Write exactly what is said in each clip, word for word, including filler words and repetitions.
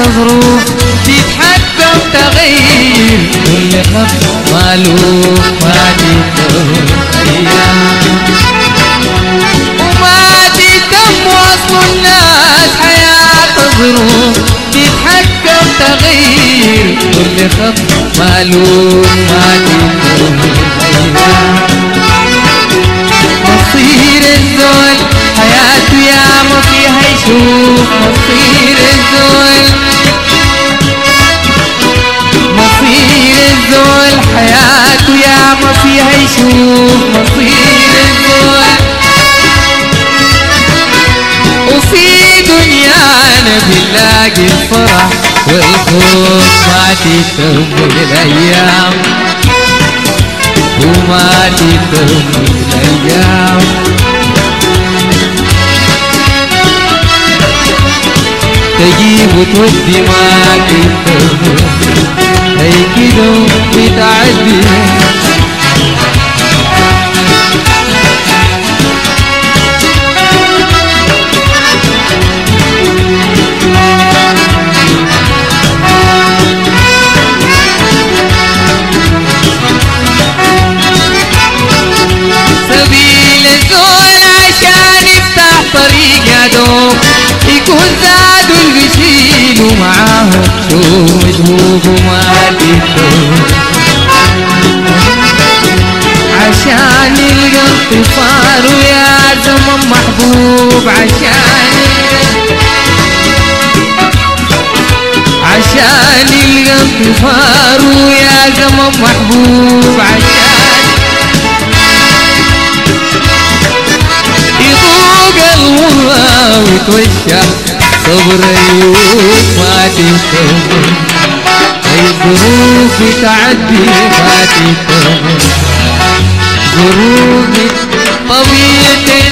ظروف تتحكم تغير كل خط مالوف ما تتم أيام وما تتم وصل الناس حياة ظروف تتحكم تغير كل خط مالوف ما تتم أيام مصير الزول حياته يا ما فيها يشوف مصير الزول مصير الزول حياته يا ما فيها يشوف مصير الزول وفي دنيانا بنلاقي الفرح والخوف ما تتم الأيام وما تتم الأيام تجيب وتودي ما تتم هي كده بتعدي سبيل الزول عشان يفتح طريق يا دوب يكون زادوا اللي بيشيلوا معاهم شو مشبوك وما تتم عشان يلقى انتصار ويا زمن محبوب عشان عشان يلقى انتصار ويا زمن محبوب عشان يذوق المرة ويتوشى صبر أيوب ما تتم أي ظروف تعدي ما تتم ظروف طبيعتي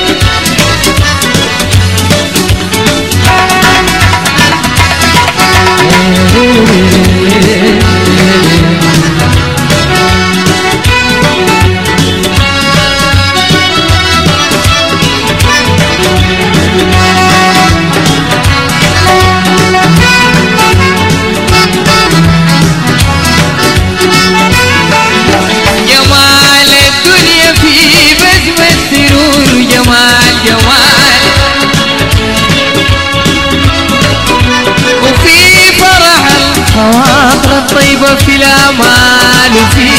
خواطر الطيبة في الأمال وفي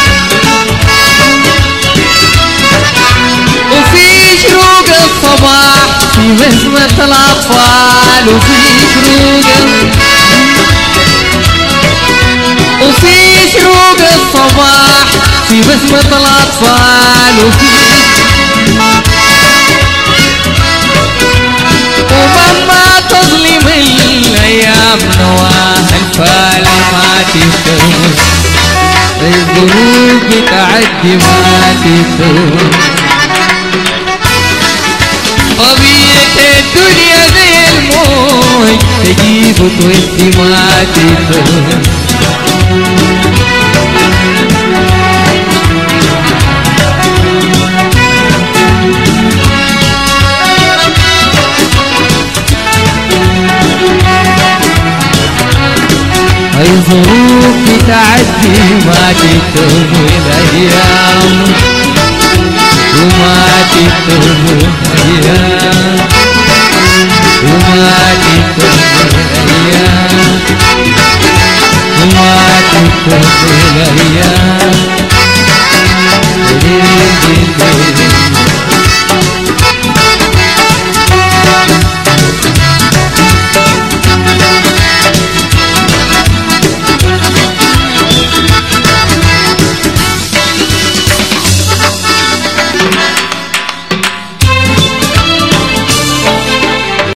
وفي شروق الصباح في بسمة الأطفال وفي شروق وفي شروق الصباح في بسمة الأطفال وفي ومهما تظلم الأيام نواها الفال ما تتم الظروف بتعدي ما تتم طبيعة الدنيا زي الموج تجيب وتودي ما تتم هاي ظروف بتعدي ما تتم الأيام وما تتم الأيام وما تتم الأيام وما تتم الأيام